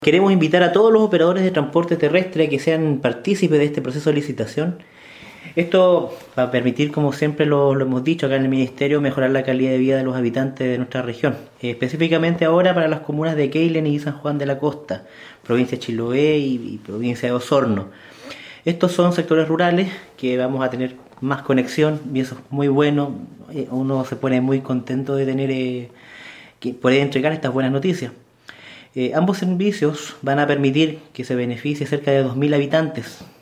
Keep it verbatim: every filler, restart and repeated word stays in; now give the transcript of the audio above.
Queremos invitar a todos los operadores de transporte terrestre a que sean partícipes de este proceso de licitación. Esto va a permitir, como siempre lo, lo hemos dicho acá en el Ministerio, mejorar la calidad de vida de los habitantes de nuestra región. Eh, específicamente ahora para las comunas de Keilen y San Juan de la Costa, provincia de Chiloé y, y provincia de Osorno. Estos son sectores rurales que vamos a tener más conexión y eso es muy bueno. Eh, uno se pone muy contento de tener eh, que poder entregar estas buenas noticias. Eh, ambos servicios van a permitir que se beneficie cerca de dos mil habitantes